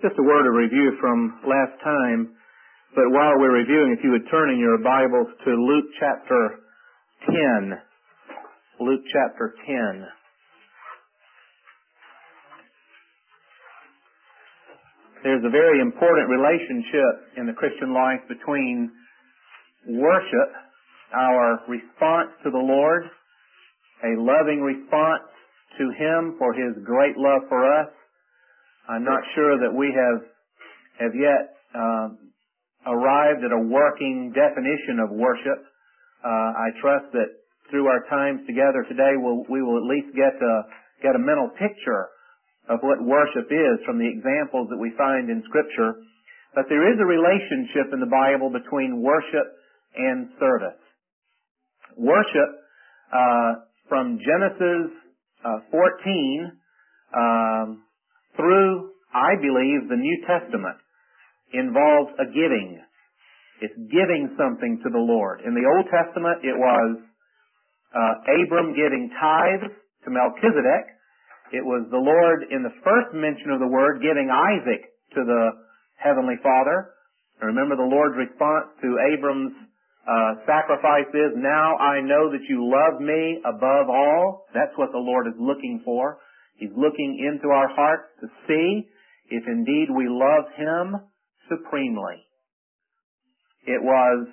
Just a word of review from last time, but while we're reviewing, if you would turn in your Bibles to Luke chapter 10. Luke chapter 10. There's a very important relationship in the Christian life between worship, our response to the Lord, a loving response to Him for His great love for us. I'm not sure that we have yet arrived at a working definition of worship. I trust that through our times together today, we will at least get a mental picture of what worship is from the examples that we find in Scripture. But there is a relationship in the Bible between worship and service. Worship, from Genesis 14 through, I believe, the New Testament, involves a giving. It's giving something to the Lord. In the Old Testament, it was Abram giving tithes to Melchizedek. It was the Lord, in the first mention of the word, giving Isaac to the Heavenly Father. And remember, the Lord's response to Abram's sacrifice is, "Now I know that you love me above all." That's what the Lord is looking for. He's looking into our hearts to see if indeed we love Him supremely. It was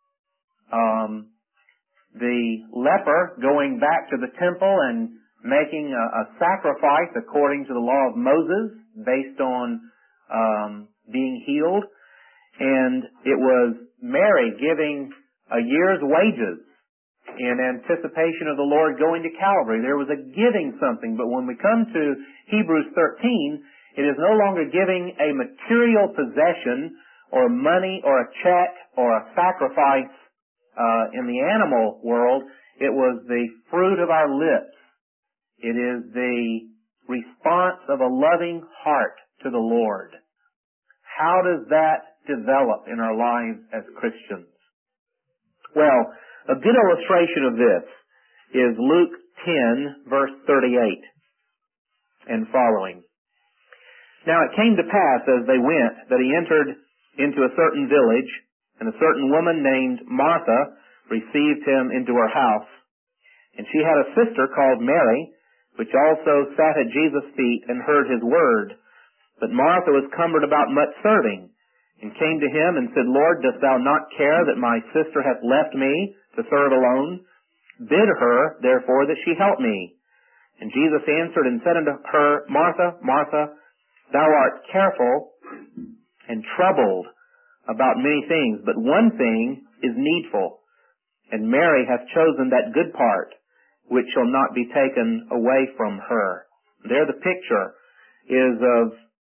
the leper going back to the temple and making a sacrifice according to the law of Moses based on being healed. And it was Mary giving a year's wages in anticipation of the Lord going to Calvary. There was a giving something, but when we come to Hebrews 13, it is no longer giving a material possession or money or a check or a sacrifice in the animal world. It was the fruit of our lips. It is the response of a loving heart to the Lord. How does that develop in our lives as Christians? Well, a good illustration of this is Luke 10, verse 38 and following. "Now it came to pass as they went that he entered into a certain village, and a certain woman named Martha received him into her house. And she had a sister called Mary, which also sat at Jesus' feet and heard his word. But Martha was cumbered about much serving, and came to him and said, Lord, dost thou not care that my sister hath left me to serve alone? Bid her, therefore, that she help me. And Jesus answered and said unto her, Martha, Martha, thou art careful and troubled about many things, but one thing is needful. And Mary hath chosen that good part, which shall not be taken away from her." There the picture is of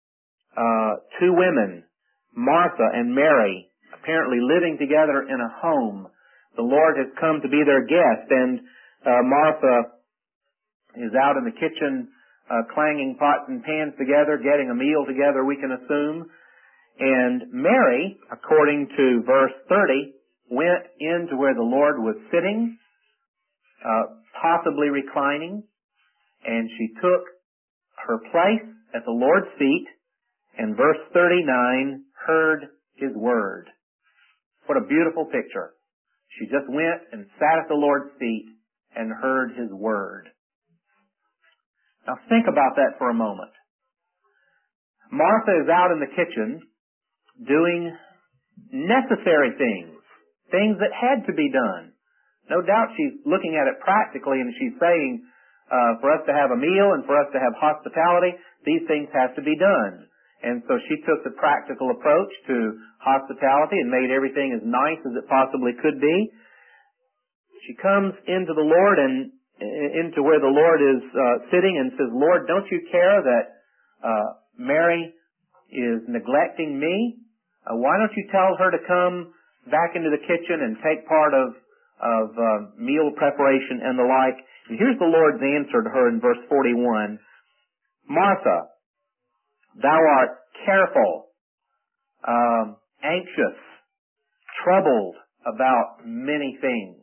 two women, Martha and Mary, apparently living together in a home. The Lord has come to be their guest, and Martha is out in the kitchen clanging pots and pans together, getting a meal together, we can assume. And Mary, according to verse 30, went into where the Lord was sitting, possibly reclining, and she took her place at the Lord's feet, and verse 39, heard his word. What a beautiful picture. She just went and sat at the Lord's feet and heard his word. Now think about that for a moment. Martha is out in the kitchen doing necessary things, things that had to be done. No doubt she's looking at it practically, and she's saying, for us to have a meal and for us to have hospitality, these things have to be done. And so she took the practical approach to hospitality and made everything as nice as it possibly could be. She comes into the Lord and into where the Lord is sitting and says, Lord, don't you care that Mary is neglecting me? Why don't you tell her to come back into the kitchen and take part of meal preparation and the like? And here's the Lord's answer to her in verse 41. Martha, thou art careful, anxious, troubled about many things.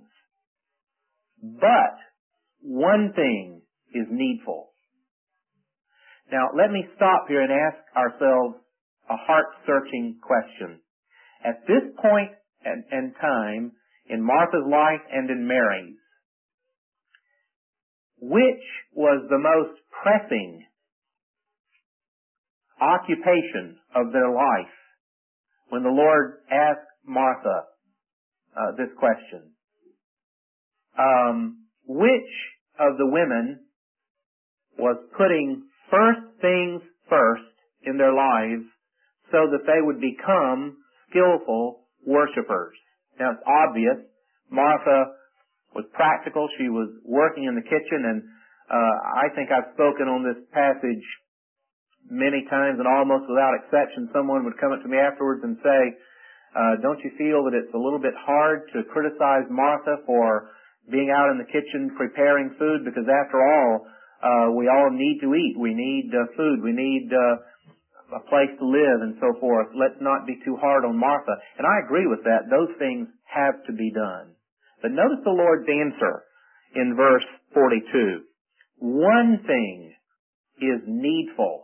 But one thing is needful. Now, let me stop here and ask ourselves a heart-searching question. At this point and time in Martha's life and in Mary's, which was the most pressing occupation of their life when the Lord asked Martha this question? Which of the women was putting first things first in their lives so that they would become skillful worshipers? Now, it's obvious. Martha was practical. She was working in the kitchen, and I think I've spoken on this passage many times, and almost without exception, someone would come up to me afterwards and say, don't you feel that it's a little bit hard to criticize Martha for being out in the kitchen preparing food? Because after all, we all need to eat. We need food. We need a place to live and so forth. Let's not be too hard on Martha. And I agree with that. Those things have to be done. But notice the Lord's answer in verse 42. One thing is needful.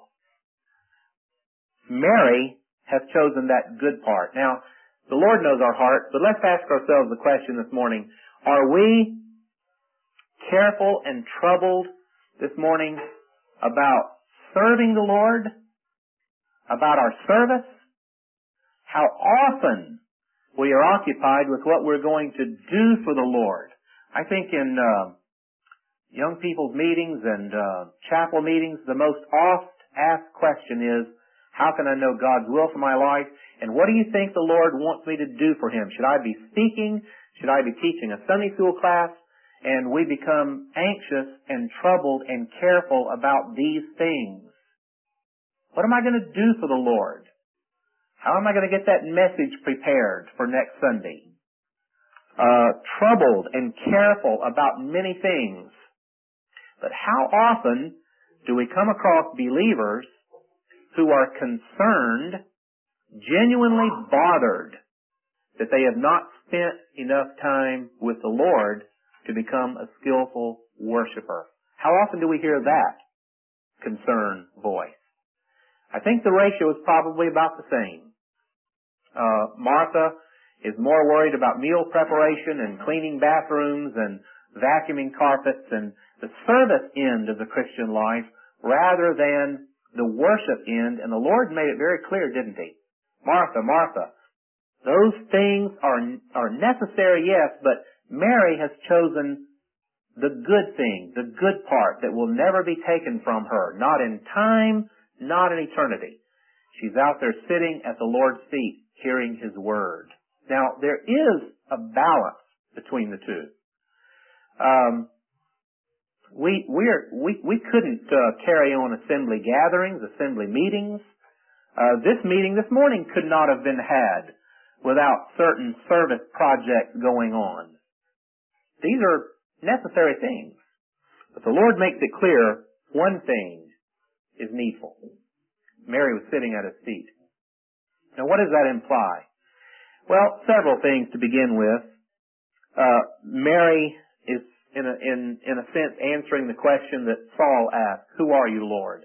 Mary has chosen that good part. Now, the Lord knows our heart, but let's ask ourselves the question this morning. Are we careful and troubled this morning about serving the Lord? About our service? How often we are occupied with what we're going to do for the Lord. I think in young people's meetings and chapel meetings, the most oft asked question is, how can I know God's will for my life? And what do you think the Lord wants me to do for Him? Should I be speaking? Should I be teaching a Sunday school class? And we become anxious and troubled and careful about these things. What am I going to do for the Lord? How am I going to get that message prepared for next Sunday? Troubled and careful about many things. But how often do we come across believers who are concerned, genuinely bothered, that they have not spent enough time with the Lord to become a skillful worshiper? How often do we hear that concern voice? I think the ratio is probably about the same. Martha is more worried about meal preparation and cleaning bathrooms and vacuuming carpets and the service end of the Christian life rather than the worship end. And the Lord made it very clear, didn't He? Martha, Martha, those things are necessary, yes, but Mary has chosen the good thing, the good part that will never be taken from her, not in time, not in eternity. She's out there sitting at the Lord's feet, hearing His Word. Now, there is a balance between the two. We couldn't carry on assembly gatherings, assembly meetings. This meeting this morning could not have been had without certain service projects going on. These are necessary things. But the Lord makes it clear, one thing is needful. Mary was sitting at His feet. Now, what does that imply? Well, several things to begin with. Mary is, in a sense, answering the question that Saul asked, who are you, Lord?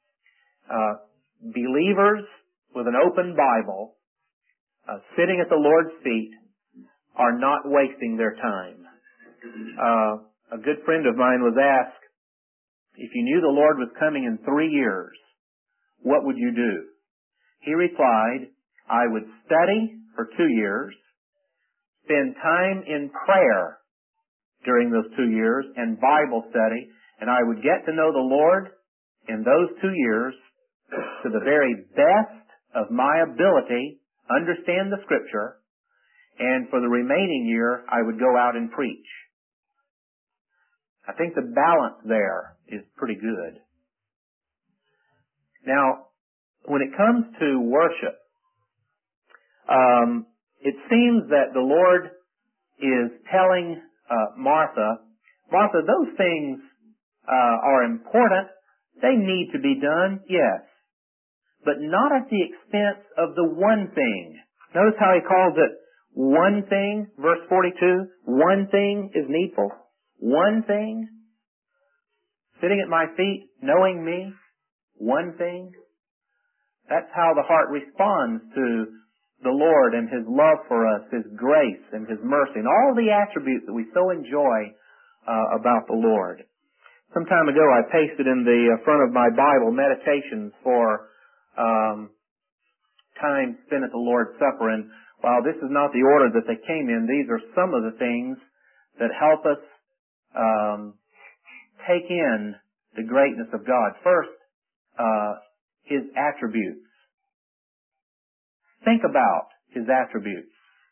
Believers with an open Bible, sitting at the Lord's feet, are not wasting their time. A good friend of mine was asked, if you knew the Lord was coming in 3 years, what would you do? He replied, I would study for 2 years, spend time in prayer during those 2 years, and Bible study, and I would get to know the Lord in those 2 years to the very best of my ability, understand the Scripture, and for the remaining year, I would go out and preach. I think the balance there is pretty good. Now, when it comes to worship, it seems that the Lord is telling Martha, those things are important. They need to be done, yes, but not at the expense of the one thing. Notice how He calls it one thing, verse 42. One thing is needful. One thing. Sitting at my feet, knowing me. One thing. That's how the heart responds to the Lord and His love for us, His grace and His mercy, and all the attributes that we so enjoy about the Lord. Some time ago I pasted in the front of my Bible meditations for time spent at the Lord's Supper, and while this is not the order that they came in, these are some of the things that help us take in the greatness of God. First, His attributes. Think about His attributes.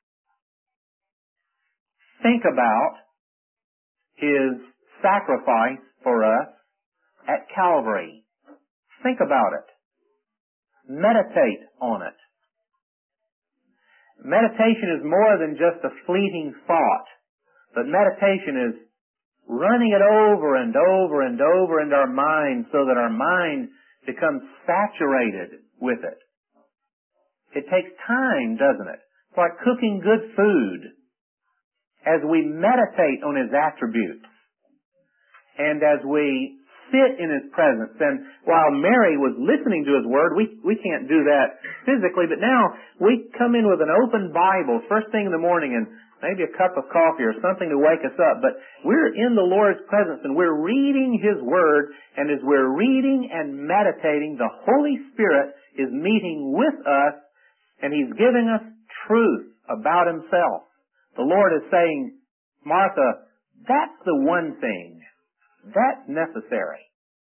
Think about His sacrifice for us at Calvary. Think about it. Meditate on it. Meditation is more than just a fleeting thought, but meditation is running it over and over and over into our mind so that our mind becomes saturated with it. It takes time, doesn't it? It's like cooking good food. As we meditate on His attributes, and as we sit in His presence, and while Mary was listening to His Word, we can't do that physically, but now we come in with an open Bible first thing in the morning and maybe a cup of coffee or something to wake us up, but we're in the Lord's presence and we're reading His Word, and as we're reading and meditating, the Holy Spirit is meeting with us, and He's giving us truth about Himself. The Lord is saying, Martha, that's the one thing. That's necessary.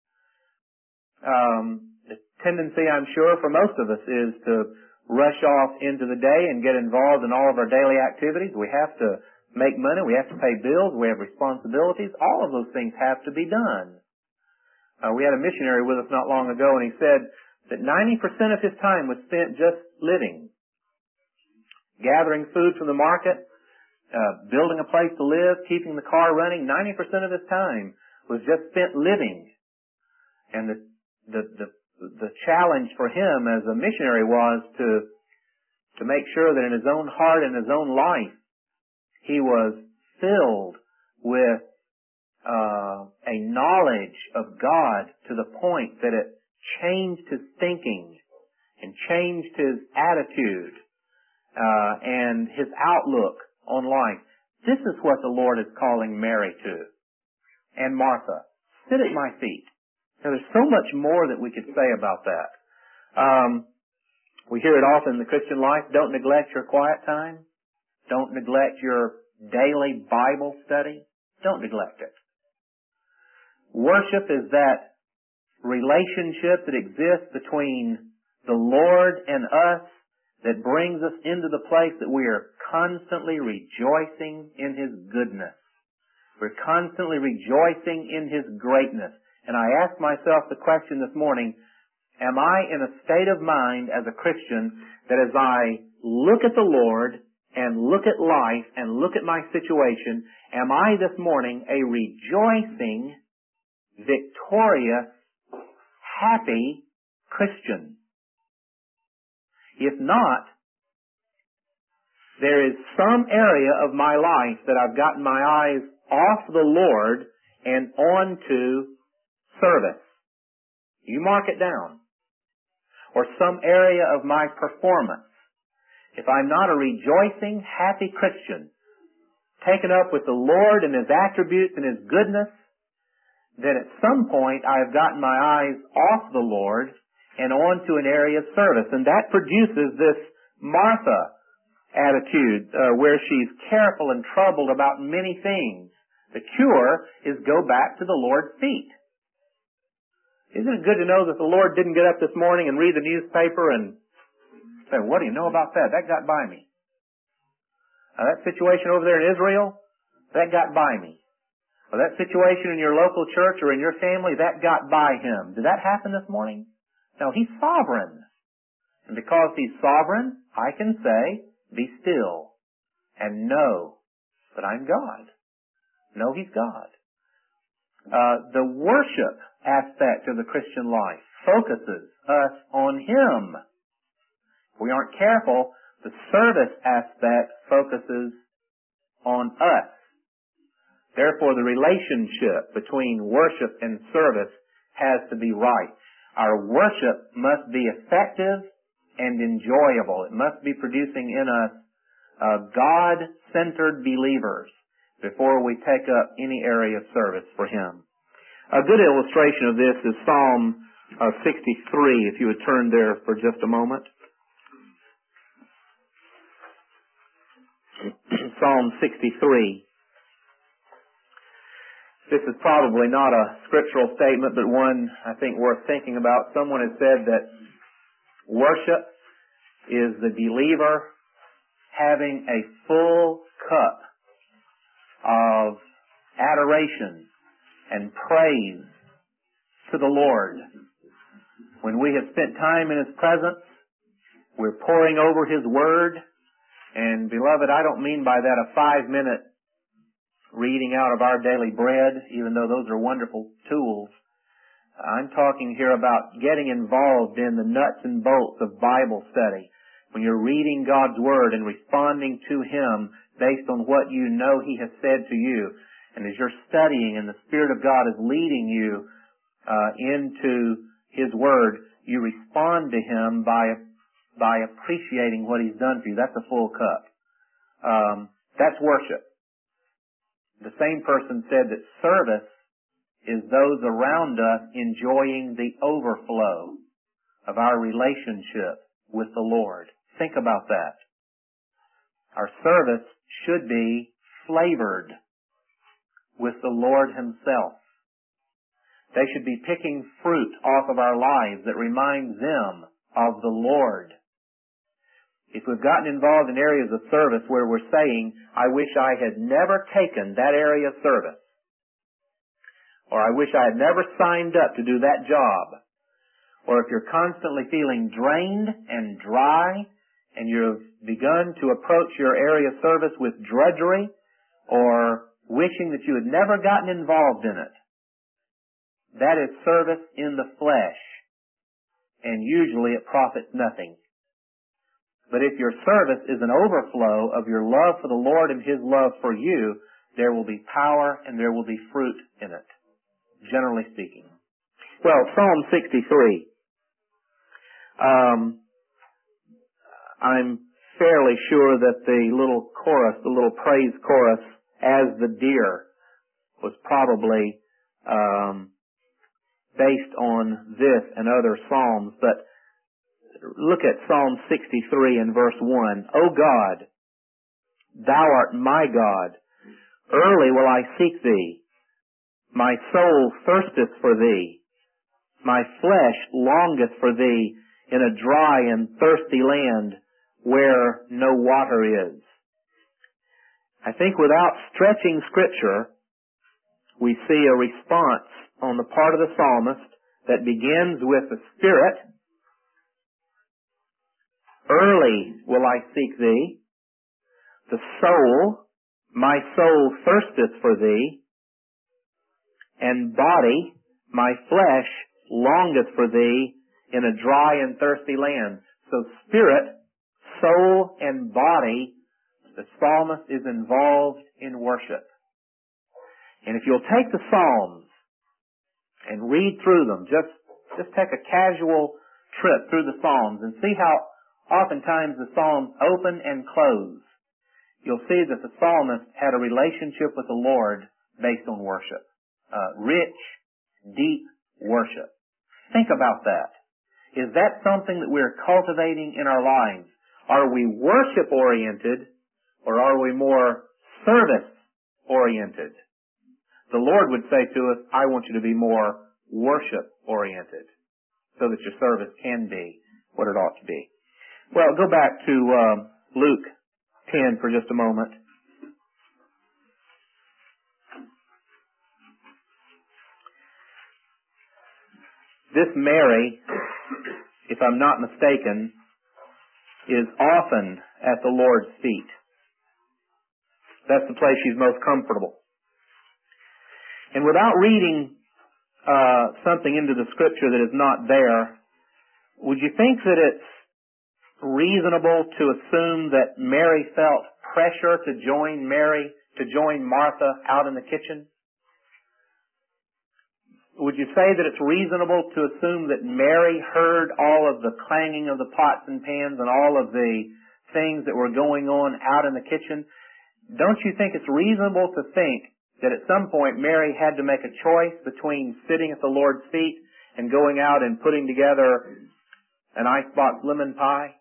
The tendency, I'm sure, for most of us is to rush off into the day and get involved in all of our daily activities. We have to make money. We have to pay bills. We have responsibilities. All of those things have to be done. We had a missionary with us not long ago, and he said that 90% of his time was spent just living. Gathering food from the market, building a place to live, keeping the car running. 90% of his time was just spent living. And the challenge for him as a missionary was to make sure that in his own heart and his own life he was filled with a knowledge of God to the point that it changed his thinking and changed his attitude and his outlook on life. This is what the Lord is calling Mary to. And Martha, sit at my feet. Now, there's so much more that we could say about that. We hear it often in the Christian life. Don't neglect your quiet time. Don't neglect your daily Bible study. Don't neglect it. Worship is that relationship that exists between the Lord and us that brings us into the place that we are constantly rejoicing in His goodness. We're constantly rejoicing in His greatness. And I ask myself the question this morning, am I in a state of mind as a Christian that as I look at the Lord and look at life and look at my situation, am I this morning a rejoicing, victorious, happy Christian? If not, there is some area of my life that I've gotten my eyes off the Lord and onto service. You mark it down. Or some area of my performance. If I'm not a rejoicing, happy Christian, taken up with the Lord and His attributes and His goodness, then at some point I have gotten my eyes off the Lord and onto an area of service. And that produces this Martha attitude where she's careful and troubled about many things. The cure is go back to the Lord's feet. Isn't it good to know that the Lord didn't get up this morning and read the newspaper and say, what do you know about that? That got by me. That situation over there in Israel, that got by me. Or that situation in your local church or in your family, that got by Him. Did that happen this morning? No, He's sovereign. And because He's sovereign, I can say, be still and know that I'm God. Know He's God. The worship aspect of the Christian life focuses us on Him. If we aren't careful, the service aspect focuses on us. Therefore, the relationship between worship and service has to be right. Our worship must be effective and enjoyable. It must be producing in us God-centered believers before we take up any area of service for Him. A good illustration of this is Psalm 63, if you would turn there for just a moment. Psalm 63. This is probably not a scriptural statement, but one I think worth thinking about. Someone has said that worship is the believer having a full cup of adoration and praise to the Lord. When we have spent time in His presence, we're poring over His Word, and beloved, I don't mean by that a 5-minute reading out of our daily bread, even though those are wonderful tools. I'm talking here about getting involved in the nuts and bolts of Bible study. When you're reading God's Word and responding to Him based on what you know He has said to you, and as you're studying and the Spirit of God is leading you into His Word, you respond to Him by appreciating what He's done for you. That's a full cup. That's worship. The same person said that service is those around us enjoying the overflow of our relationship with the Lord. Think about that. Our service should be flavored with the Lord Himself. They should be picking fruit off of our lives that reminds them of the Lord. If we've gotten involved in areas of service where we're saying, I wish I had never taken that area of service, or I wish I had never signed up to do that job, or if you're constantly feeling drained and dry, and you've begun to approach your area of service with drudgery, or wishing that you had never gotten involved in it, that is service in the flesh, and usually it profits nothing. But if your service is an overflow of your love for the Lord and His love for you, there will be power and there will be fruit in it, generally speaking. Well, Psalm 63. I'm fairly sure that the little chorus, the little praise chorus, As the Deer, was probably based on this and other psalms, but look at Psalm 63 and verse 1. O God, Thou art my God. Early will I seek Thee. My soul thirsteth for Thee. My flesh longeth for Thee in a dry and thirsty land where no water is. I think without stretching Scripture, we see a response on the part of the psalmist that begins with the Spirit. Early will I seek Thee. The soul, my soul thirsteth for Thee. And body, my flesh longeth for Thee in a dry and thirsty land. So spirit, soul, and body, the psalmist is involved in worship. And if you'll take the Psalms and read through them, just take a casual trip through the Psalms and see how oftentimes the Psalms open and close. You'll see that the psalmist had a relationship with the Lord based on worship. Rich, deep worship. Think about that. Is that something that we're cultivating in our lives? Are we worship-oriented or are we more service-oriented? The Lord would say to us, I want you to be more worship-oriented so that your service can be what it ought to be. Well, go back to Luke 10 for just a moment. This Mary, if I'm not mistaken, is often at the Lord's feet. That's the place she's most comfortable. And without reading something into the Scripture that is not there, would you think that it's reasonable to assume that Mary felt pressure to join Martha out in the kitchen? would you say that it's reasonable to assume that Mary heard all of the clanging of the pots and pans and all of the things that were going on out in the kitchen? Don't you think it's reasonable to think that at some point Mary had to make a choice between sitting at the Lord's feet and going out and putting together an icebox lemon pie?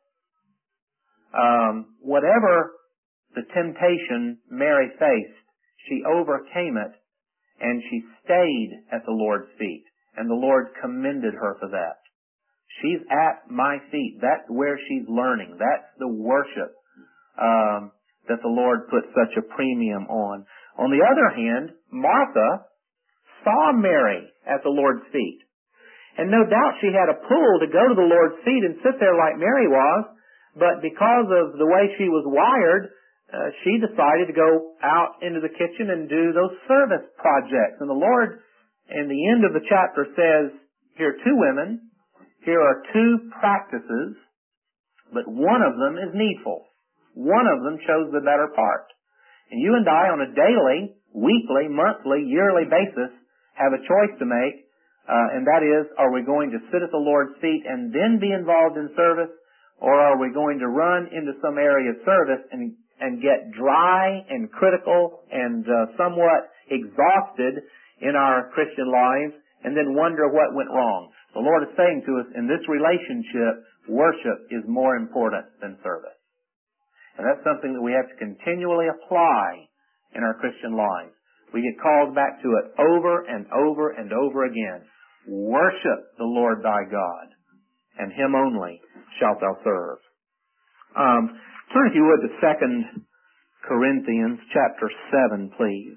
Whatever the temptation Mary faced, she overcame it, and she stayed at the Lord's feet, and the Lord commended her for that. She's at my feet. That's where she's learning. That's the worship that the Lord put such a premium on. On the other hand, Martha saw Mary at the Lord's feet, and no doubt she had a pull to go to the Lord's feet and sit there like Mary was, but because of the way she was wired, she decided to go out into the kitchen and do those service projects. And the Lord, in the end of the chapter, says, here are two women, here are two practices, but one of them is needful. One of them chose the better part. And you and I, on a daily, weekly, monthly, yearly basis, have a choice to make, and that is, are we going to sit at the Lord's feet and then be involved in service, or are we going to run into some area of service and get dry and critical and somewhat exhausted in our Christian lives and then wonder what went wrong? The Lord is saying to us, in this relationship, worship is more important than service. And that's something that we have to continually apply in our Christian lives. We get called back to it over and over and over again. Worship the Lord thy God, and Him only shalt thou serve. Turn, if you would, to 2 Corinthians chapter 7, please.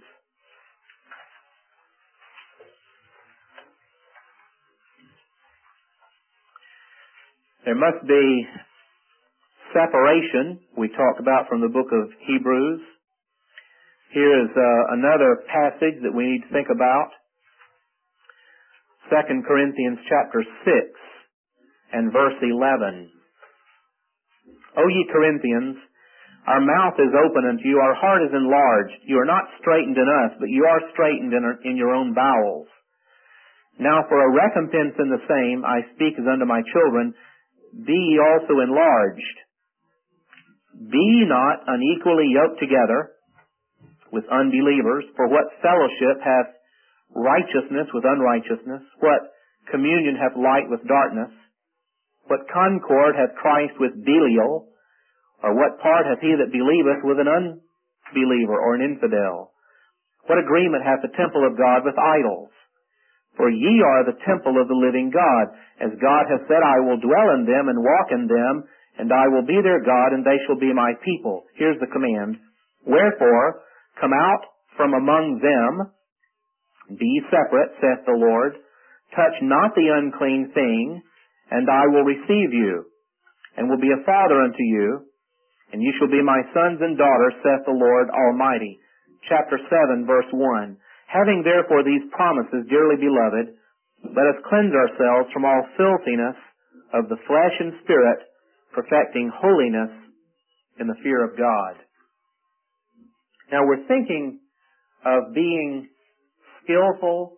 There must be separation, we talked about, from the book of Hebrews. Here is another passage that we need to think about. 2 Corinthians chapter 6 and verse 11. O ye Corinthians, our mouth is open unto you, our heart is enlarged. You are not straitened in us, but you are straitened in your own bowels. Now for a recompense in the same, I speak as unto my children, be ye also enlarged. Be ye not unequally yoked together with unbelievers, for what fellowship hath righteousness with unrighteousness? What communion hath light with darkness? What concord hath Christ with Belial? Or what part hath he that believeth with an unbeliever or an infidel? What agreement hath the temple of God with idols? For ye are the temple of the living God. As God hath said, I will dwell in them and walk in them, and I will be their God, and they shall be my people. Here's the command. Wherefore, come out from among them, be ye separate, saith the Lord. Touch not the unclean thing, and I will receive you, and will be a father unto you, and you shall be my sons and daughters, saith the Lord Almighty. Chapter 7, verse 1. Having therefore these promises, dearly beloved, let us cleanse ourselves from all filthiness of the flesh and spirit, perfecting holiness in the fear of God. Now we're thinking of being skillful,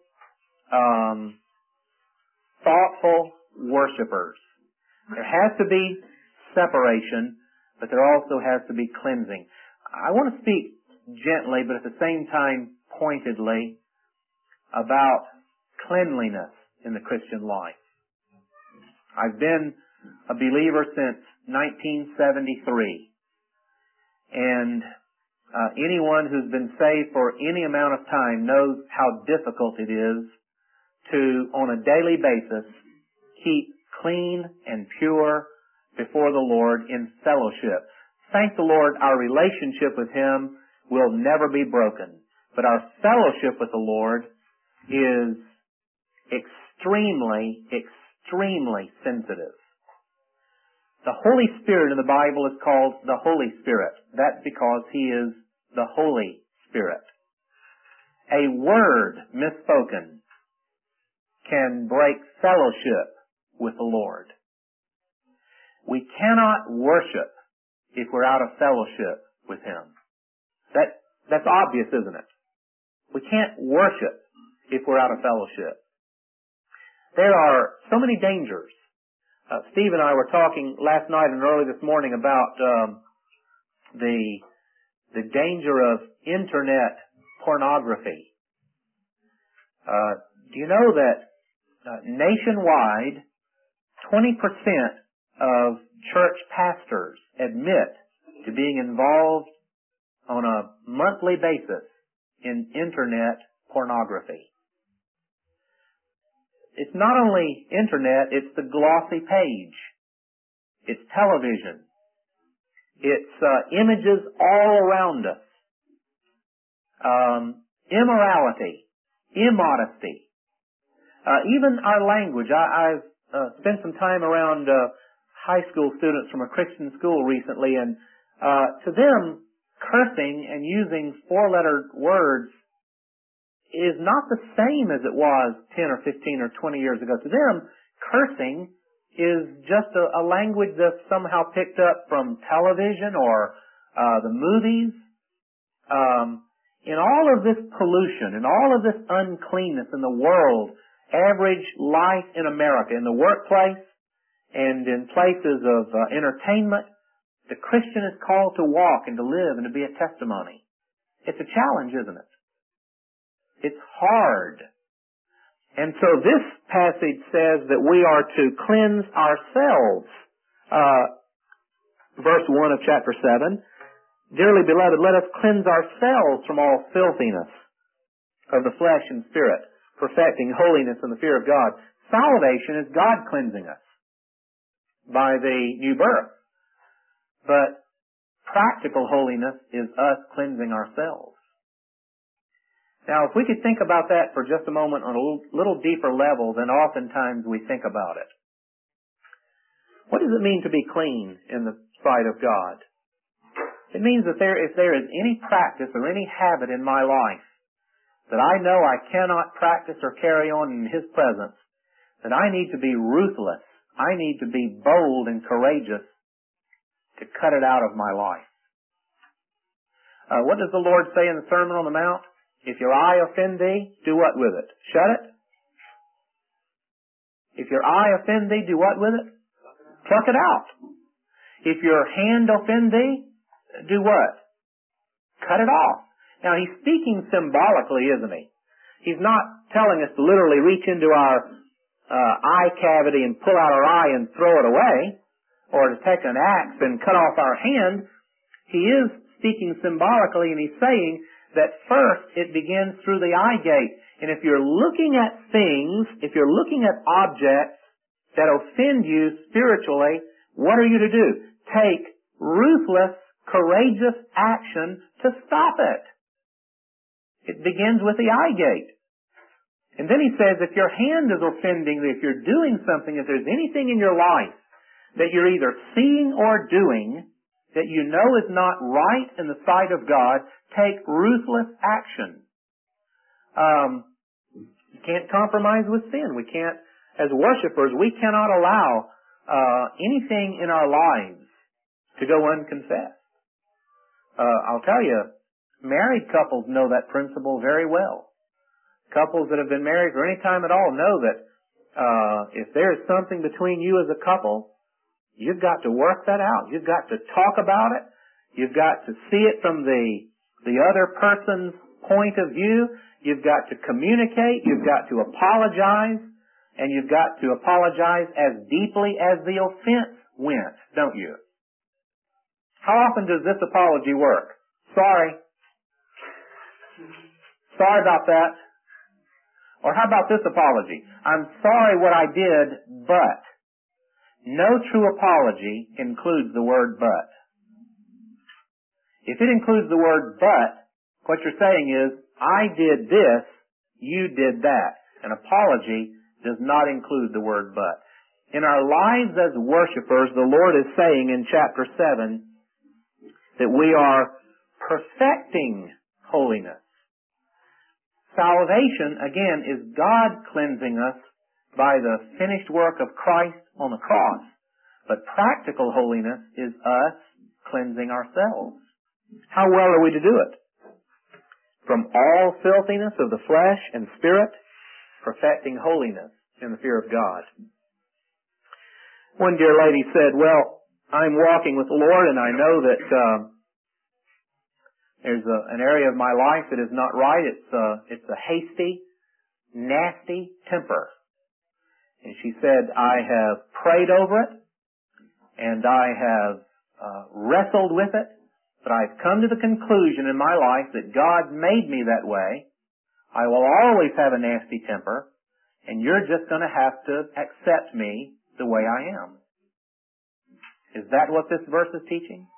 thoughtful worshipers. There has to be separation, but there also has to be cleansing. I want to speak gently, but at the same time pointedly, about cleanliness in the Christian life. I've been a believer since 1973, and anyone who's been saved for any amount of time knows how difficult it is to, on a daily basis, keep clean and pure before the Lord in fellowship. Thank the Lord, our relationship with Him will never be broken. But our fellowship with the Lord is extremely, extremely sensitive. The Holy Spirit in the Bible is called the Holy Spirit. That's because He is the Holy Spirit. A word misspoken can break fellowship with the Lord. We cannot worship if we're out of fellowship with Him. That's obvious, isn't it? We can't worship if we're out of fellowship. there are so many dangers. Steve and I were talking last night and early this morning about the danger of internet pornography. Do you know that nationwide, 20% of church pastors admit to being involved on a monthly basis in internet pornography? It's not only internet, it's the glossy page. It's television. It's images all around us. Immorality, immodesty. Even our language. I've spent some time around high school students from a Christian school recently, and to them, cursing and using four-letter words is not the same as it was 10 or 15 or 20 years ago. To them, cursing is just a language that's somehow picked up from television or the movies. In all of this pollution, in all of this uncleanness in the world, average life in America, in the workplace and in places of entertainment, the Christian is called to walk and to live and to be a testimony. It's a challenge, isn't it? It's hard. And so this passage says that we are to cleanse ourselves. Verse 1 of chapter 7, Dearly beloved, let us cleanse ourselves from all filthiness of the flesh and spirit, perfecting holiness in the fear of God. Salvation is God cleansing us by the new birth. But practical holiness is us cleansing ourselves. Now, if we could think about that for just a moment on a little deeper level than oftentimes we think about it. What does it mean to be clean in the sight of God? It means that if there is any practice or any habit in my life that I know I cannot practice or carry on in His presence, that I need to be ruthless, I need to be bold and courageous to cut it out of my life. What does the Lord say in the Sermon on the Mount? If your eye offend thee, do what with it? Shut it? If your eye offend thee, do what with it? Pluck it out. If your hand offend thee, do what? Cut it off. Now he's speaking symbolically, isn't he? He's not telling us to literally reach into our eye cavity and pull out our eye and throw it away, or to take an axe and cut off our hand. He is speaking symbolically, and he's saying that first it begins through the eye gate. And if you're looking at things, if you're looking at objects that offend you spiritually, what are you to do? Take ruthless, courageous action to stop it. It begins with the eye gate. And then he says, if your hand is offending, if you're doing something, if there's anything in your life that you're either seeing or doing that you know is not right in the sight of God, take ruthless action. You can't compromise with sin. We can't, as worshipers, we cannot allow anything in our lives to go unconfessed. I'll tell you, married couples know that principle very well. Couples that have been married for any time at all know that if there is something between you as a couple, you've got to work that out. You've got to talk about it. You've got to see it from the other person's point of view. You've got to communicate. You've got to apologize. And you've got to apologize as deeply as the offense went, don't you? How often does this apology work? Sorry. Sorry about that. Or how about this apology? I'm sorry what I did, but. No true apology includes the word but. If it includes the word but, what you're saying is, I did this, you did that. An apology does not include the word but. In our lives as worshipers, the Lord is saying in chapter 7 that we are perfecting holiness. Salvation, again, is God cleansing us by the finished work of Christ on the cross. But practical holiness is us cleansing ourselves. How well are we to do it? From all filthiness of the flesh and spirit, perfecting holiness in the fear of God. One dear lady said, well, I'm walking with the Lord and I know that there's an area of my life that is not right. It's a hasty, nasty temper. And she said, I have prayed over it and I have wrestled with it, but I've come to the conclusion in my life that God made me that way. I will always have a nasty temper, and you're just going to have to accept me the way I am. Is that what this verse is teaching?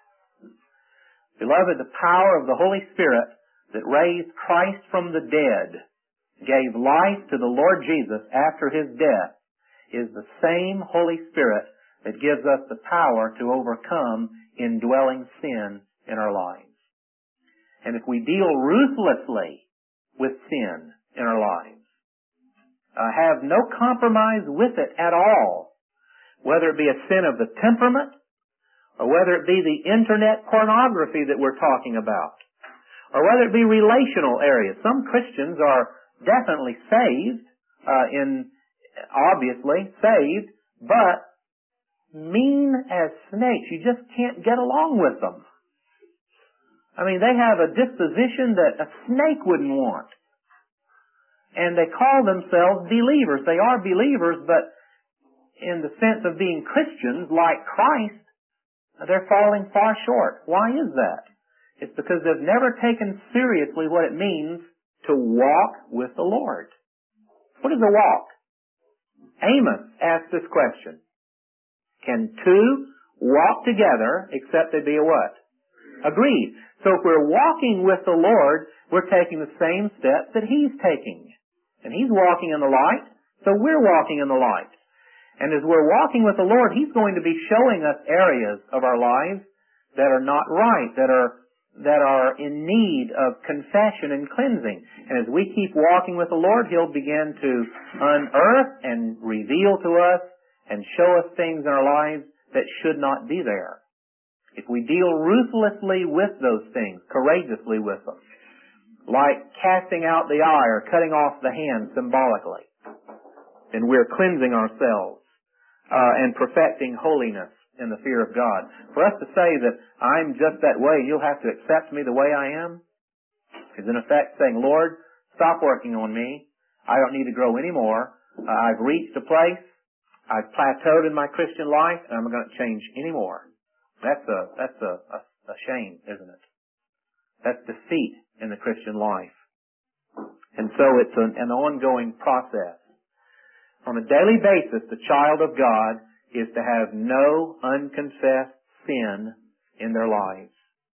Beloved, the power of the Holy Spirit that raised Christ from the dead, gave life to the Lord Jesus after His death, is the same Holy Spirit that gives us the power to overcome indwelling sin in our lives. And if we deal ruthlessly with sin in our lives, have no compromise with it at all, whether it be a sin of the temperament, or whether it be the internet pornography that we're talking about, or whether it be relational areas. Some Christians are definitely saved, obviously saved, but mean as snakes. You just can't get along with them. I mean, they have a disposition that a snake wouldn't want. And they call themselves believers. They are believers, but in the sense of being Christians like Christ, they're falling far short. Why is that? It's because they've never taken seriously what it means to walk with the Lord. What is a walk? Amos asked this question. Can two walk together except they be a what? Agreed. So if we're walking with the Lord, we're taking the same steps that He's taking. And He's walking in the light, so we're walking in the light. And as we're walking with the Lord, He's going to be showing us areas of our lives that are not right, that are in need of confession and cleansing. And as we keep walking with the Lord, He'll begin to unearth and reveal to us and show us things in our lives that should not be there. If we deal ruthlessly with those things, courageously with them, like casting out the eye or cutting off the hand symbolically, then we're cleansing ourselves and perfecting holiness in the fear of God. For us to say that I'm just that way, you'll have to accept me the way I am, is in effect saying, Lord, stop working on me. I don't need to grow anymore. I've reached a place. I've plateaued in my Christian life, and I'm not going to change anymore. That's a shame, isn't it? That's defeat in the Christian life. And so it's an ongoing process. On a daily basis, the child of God is to have no unconfessed sin in their lives.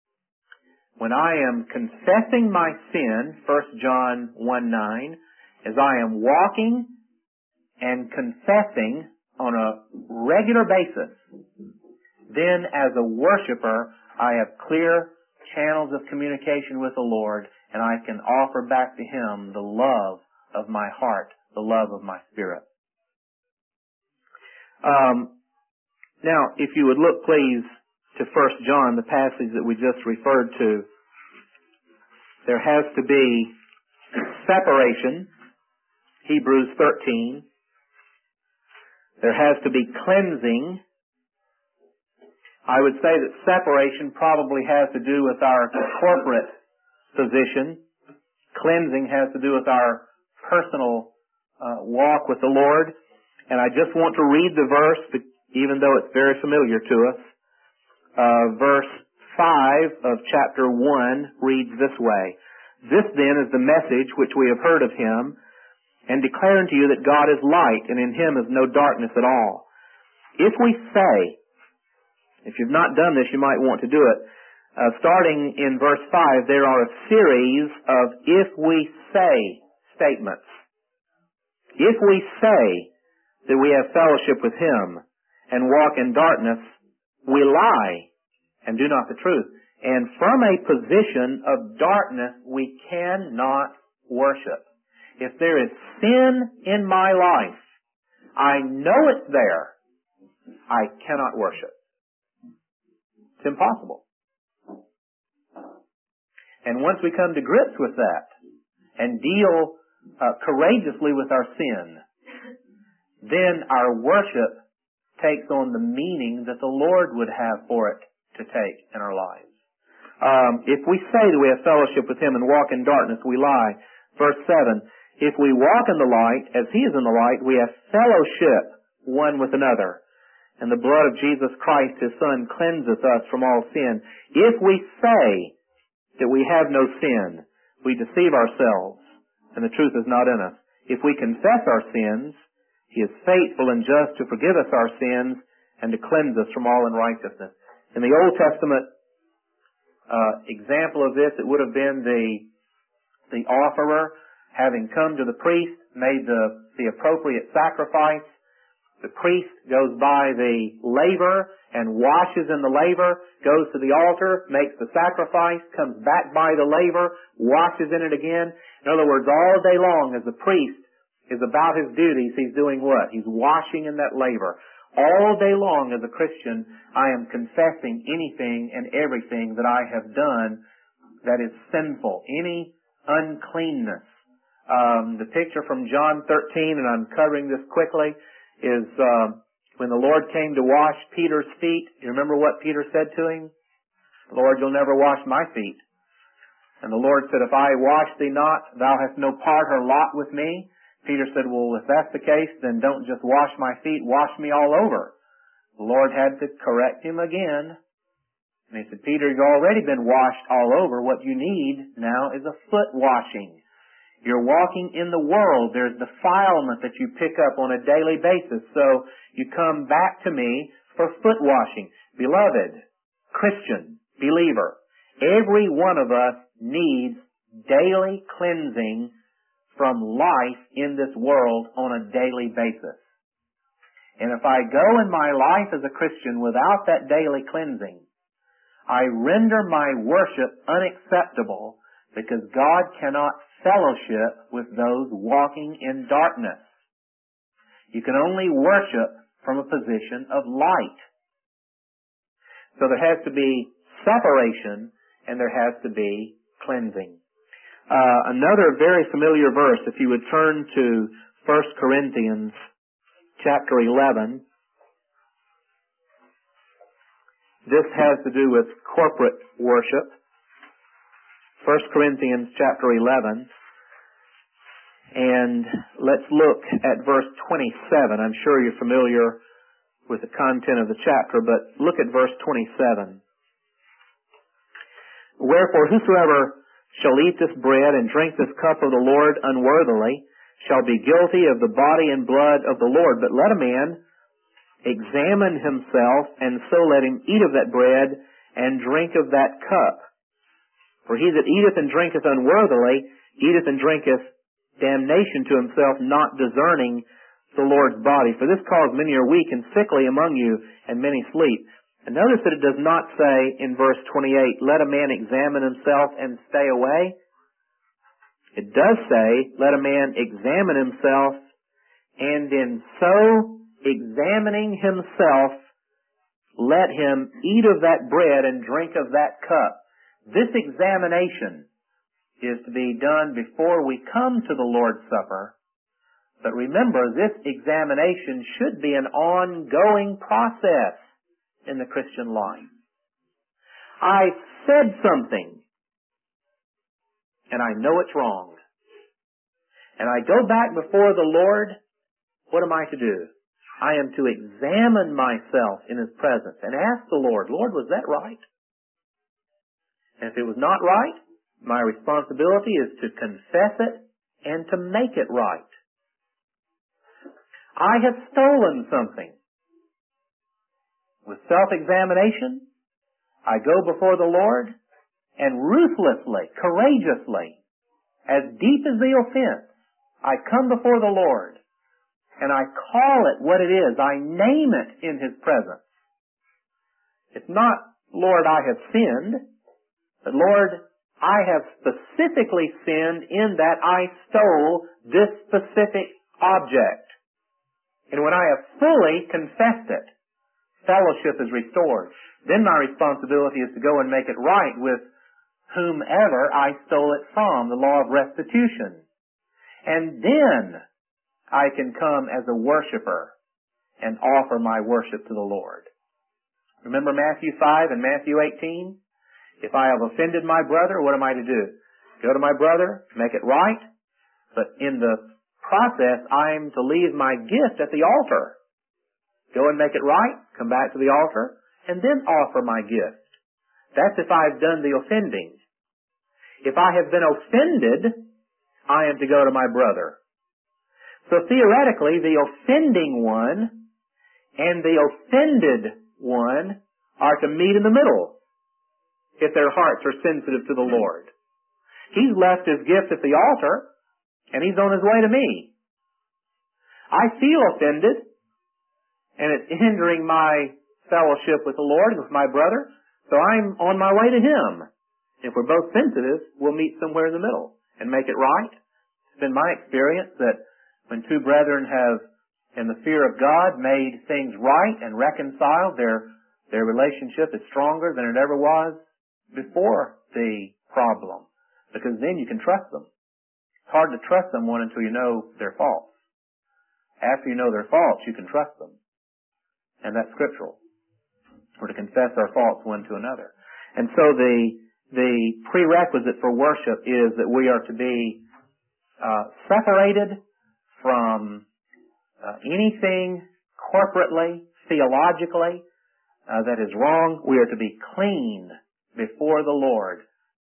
When I am confessing my sin, 1 John 1:9, as I am walking and confessing on a regular basis, then as a worshiper, I have clear channels of communication with the Lord, and I can offer back to Him the love of my heart, the love of my spirit. Now, if you would look, please, to 1 John, the passage that we just referred to, there has to be separation, Hebrews 13. There has to be cleansing. I would say that separation probably has to do with our corporate position. Cleansing has to do with our personal walk with the Lord. And I just want to read the verse, even though it's very familiar to us. Verse 5 of chapter 1 reads this way. This then is the message which we have heard of Him, and declare unto you that God is light, and in Him is no darkness at all. If we say, if you've not done this, you might want to do it. Starting in verse 5, there are a series of if we say statements. If we say that we have fellowship with Him and walk in darkness, we lie and do not the truth. And from a position of darkness, we cannot worship. If there is sin in my life, I know it's there, I cannot worship. It's impossible. And once we come to grips with that and deal courageously with our sin, then our worship takes on the meaning that the Lord would have for it to take in our lives. If we say that we have fellowship with Him and walk in darkness, we lie. Verse 7, if we walk in the light, as He is in the light, we have fellowship one with another. And the blood of Jesus Christ, His Son, cleanseth us from all sin. If we say that we have no sin, we deceive ourselves, and the truth is not in us. If we confess our sins, He is faithful and just to forgive us our sins and to cleanse us from all unrighteousness. In the Old Testament example of this, it would have been the offerer having come to the priest, made the appropriate sacrifice. The priest goes by the laver and washes in the laver, goes to the altar, makes the sacrifice, comes back by the laver, washes in it again. In other words, all day long as the priest is about his duties, he's doing what? He's washing in that laver. All day long as a Christian, I am confessing anything and everything that I have done that is sinful, any uncleanness. The picture from John 13, and I'm covering this quickly, is when the Lord came to wash Peter's feet. You remember what Peter said to Him? Lord, you'll never wash my feet. And the Lord said, if I wash thee not, thou hast no part or lot with me. Peter said, well, if that's the case, then don't just wash my feet, wash me all over. The Lord had to correct him again. And He said, Peter, you've already been washed all over. What you need now is a foot washing. You're walking in the world. There's defilement that you pick up on a daily basis. So you come back to me for foot washing. Beloved, Christian, believer, every one of us needs daily cleansing from life in this world on a daily basis. And if I go in my life as a Christian without that daily cleansing, I render my worship unacceptable because God cannot fellowship with those walking in darkness. You can only worship from a position of light. So there has to be separation and there has to be cleansing. Another very familiar verse, if you would turn to 1 Corinthians chapter 11. This has to do with corporate worship. 1 Corinthians chapter 11. And let's look at verse 27. I'm sure you're familiar with the content of the chapter, but look at verse 27. Wherefore, whosoever shall eat this bread and drink this cup of the Lord unworthily shall be guilty of the body and blood of the Lord. But let a man examine himself, and so let him eat of that bread and drink of that cup. For he that eateth and drinketh unworthily eateth and drinketh damnation to himself, not discerning the Lord's body. For this cause many are weak and sickly among you, and many sleep. And notice that it does not say in verse 28, let a man examine himself and stay away. It does say, let a man examine himself, and in so examining himself, let him eat of that bread and drink of that cup. This examination is to be done before we come to the Lord's Supper. But remember, this examination should be an ongoing process in the Christian life. I said something, and I know it's wrong. And I go back before the Lord, what am I to do? I am to examine myself in His presence and ask the Lord, Lord, was that right? And if it was not right, my responsibility is to confess it and to make it right. I have stolen something. With self-examination, I go before the Lord and ruthlessly, courageously, as deep as the offense, I come before the Lord and I call it what it is. I name it in His presence. It's not, Lord, I have sinned, but Lord, I have specifically sinned in that I stole this specific object. And when I have fully confessed it, fellowship is restored. Then my responsibility is to go and make it right with whomever I stole it from, the law of restitution. And then I can come as a worshiper and offer my worship to the Lord. Remember Matthew 5 and Matthew 18? If I have offended my brother, what am I to do? Go to my brother, make it right, but in the process, I'm to leave my gift at the altar. Go and make it right, come back to the altar, and then offer my gift. That's if I've done the offending. If I have been offended, I am to go to my brother. So theoretically, the offending one and the offended one are to meet in the middle if their hearts are sensitive to the Lord. He's left his gift at the altar, and he's on his way to me. I feel offended, and it's hindering my fellowship with the Lord and with my brother, so I'm on my way to him. If we're both sensitive, we'll meet somewhere in the middle and make it right. It's been my experience that when two brethren have, in the fear of God, made things right and reconciled, their relationship is stronger than it ever was before the problem, because then you can trust them. It's hard to trust someone until you know their faults. After you know their faults, you can trust them. And that's scriptural. We're to confess our faults one to another. And so the prerequisite for worship is that we are to be separated from anything corporately, theologically, that is wrong. We are to be clean before the Lord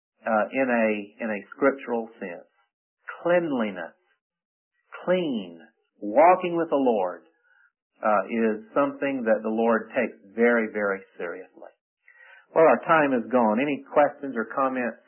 in a scriptural sense. Cleanliness, clean, walking with the Lord is something that the Lord takes very, very seriously. Well, our time is gone. Any questions or comments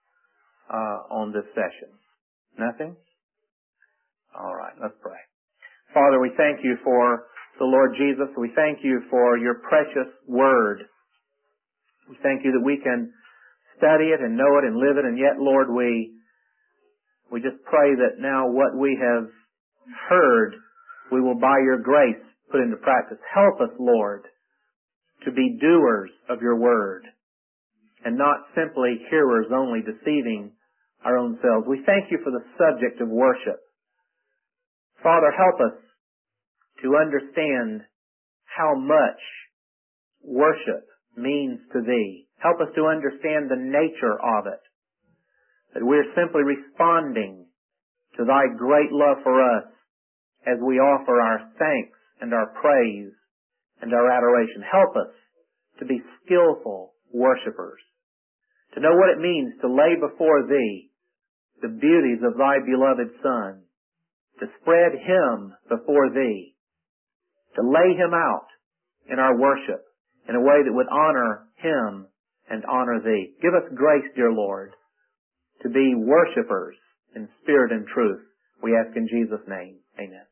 on this session? Nothing? All right, let's pray. Father, we thank you for the Lord Jesus. We thank you for your precious word. We thank you that we can study it and know it and live it, and yet, Lord, we just pray that now what we have heard, we will by your grace put into practice. Help us, Lord, to be doers of your word and not simply hearers only, deceiving our own selves. We thank you for the subject of worship. Father, help us to understand how much worship means to thee. Help us to understand the nature of it, that we're simply responding to thy great love for us as we offer our thanks and our praise and our adoration. Help us to be skillful worshipers, to know what it means to lay before thee the beauties of thy beloved Son, to spread him before thee, to lay him out in our worship in a way that would honor him and honor thee. Give us grace, dear Lord, to be worshipers in spirit and truth. We ask in Jesus' name. Amen.